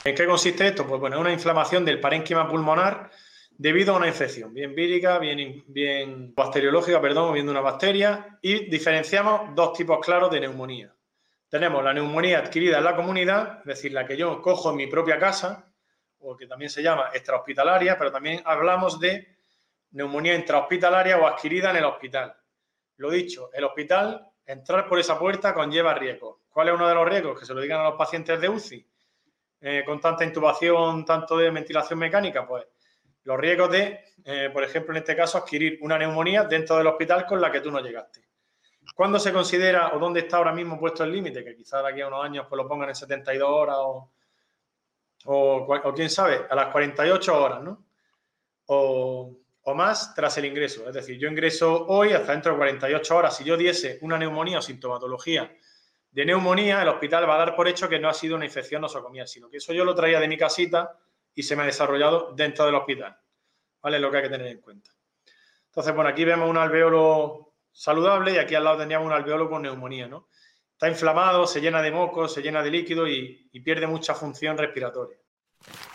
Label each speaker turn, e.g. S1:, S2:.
S1: ¿En qué consiste esto? Pues bueno, es una inflamación del parénquima pulmonar debido a una infección, bien vírica, bien bacteriológica, perdón, o bien de una bacteria, y diferenciamos dos tipos claros de neumonía. Tenemos la neumonía adquirida en la comunidad, es decir, la que yo cojo en mi propia casa, o que también se llama extrahospitalaria, pero también hablamos de neumonía intrahospitalaria o adquirida en el hospital. Lo dicho, el hospital, entrar por esa puerta conlleva riesgos. ¿Cuál es uno de los riesgos? Que se lo digan a los pacientes de UCI, con tanta intubación, tanto de ventilación mecánica, pues los riesgos de, por ejemplo, en este caso, adquirir una neumonía dentro del hospital con la que tú no llegaste. ¿Cuándo se considera o dónde está ahora mismo puesto el límite? Que quizás de aquí a unos años pues lo pongan en 72 horas o quién sabe, a las 48 horas, ¿no? O más tras el ingreso. Es decir, yo ingreso hoy hasta dentro de 48 horas. Si yo diese una neumonía o sintomatología de neumonía, el hospital va a dar por hecho que no ha sido una infección nosocomial, sino que eso yo lo traía de mi casita y se me ha desarrollado dentro del hospital. ¿Vale? Es lo que hay que tener en cuenta. Entonces, bueno, aquí vemos un alvéolo saludable y aquí al lado tendríamos un alvéolo con neumonía, ¿no? Está inflamado, se llena de moco, se llena de líquido y pierde mucha función respiratoria.